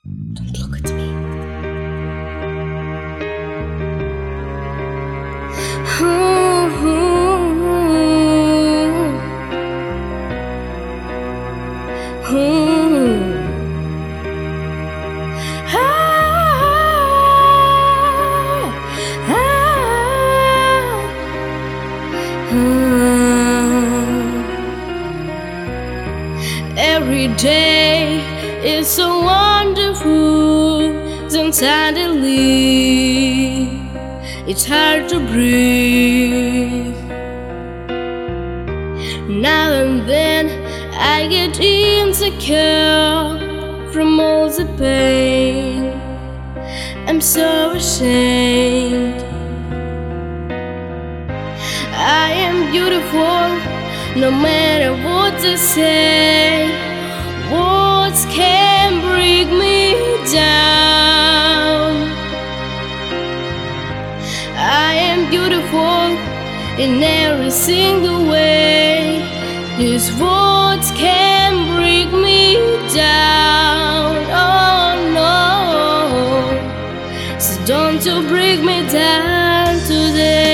Don't look at me. Every day is so wonderful, then suddenly it's hard to breathe. Now and then I get insecure from all the pain. I'm so ashamed. I am beautiful, no matter what they say. Words can bring me down. I am beautiful in every single way. These words can bring me down. Oh no, so don't you bring me down today.